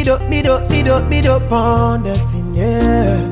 me do on that thing, yeah.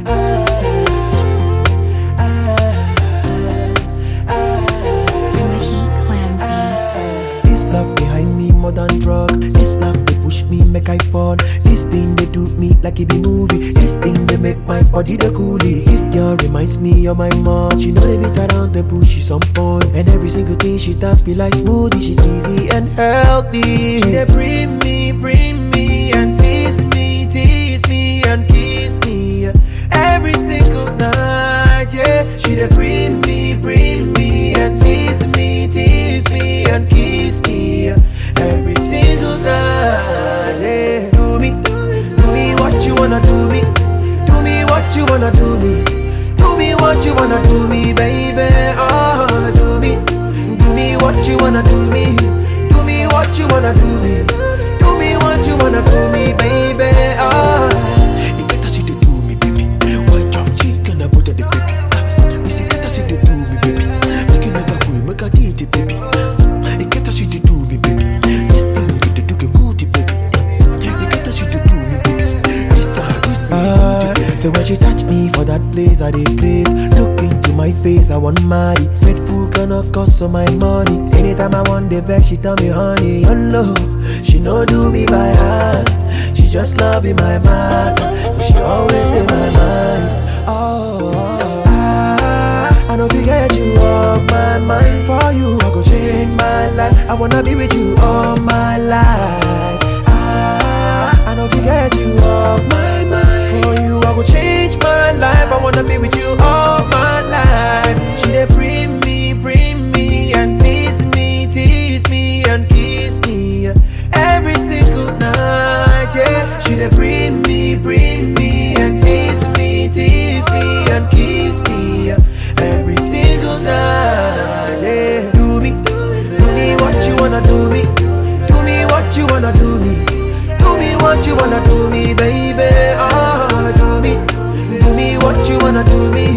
This love behind me more than drug. This love they push me make I fall. This thing they do me like it be movie. This thing they make my body the coolie. This girl reminds me of my mom. She know they beat around the bush, she's on point. And every single thing she does be like smoothie. She's easy and healthy. She they bring me and tease me and kiss me every single night, yeah. She they bring me and tease me and kiss me every single night, yeah. Do me what you wanna do me. Do me what you wanna do me. Do me what you wanna do me, baby. Oh, do me what you wanna do me. Do me what you wanna do me. Do me what you wanna do me, baby. Oh. You get to see the do me, baby. White chop chicken, I put the baby. Me say get to see the do me, baby. Make you never go, make a DJ, baby. You get to see the do me, baby. This thing with the do good, baby. You get to see the do me, baby. So when she touch me for that place, I dey craze. Look into my face, I want marry. Faithful cannot cost so my money. Anytime I want the vex, she tell me honey. Oh no, she no do me by heart. She just love in my matter. So she always in my mind. I don't forget you off my mind. For you, I go change my life. I wanna be with you all my life. I don't forget you off my mind. For you, I go change my life. I wanna be with you all my life. She dey bring me and tease me and kiss me every single night, yeah. She dey bring me and tease me and kiss me every single night, yeah. Do me what you wanna do me. Do me what you wanna do me. Do me what you wanna do me, baby. Oh, do me what you wanna do me.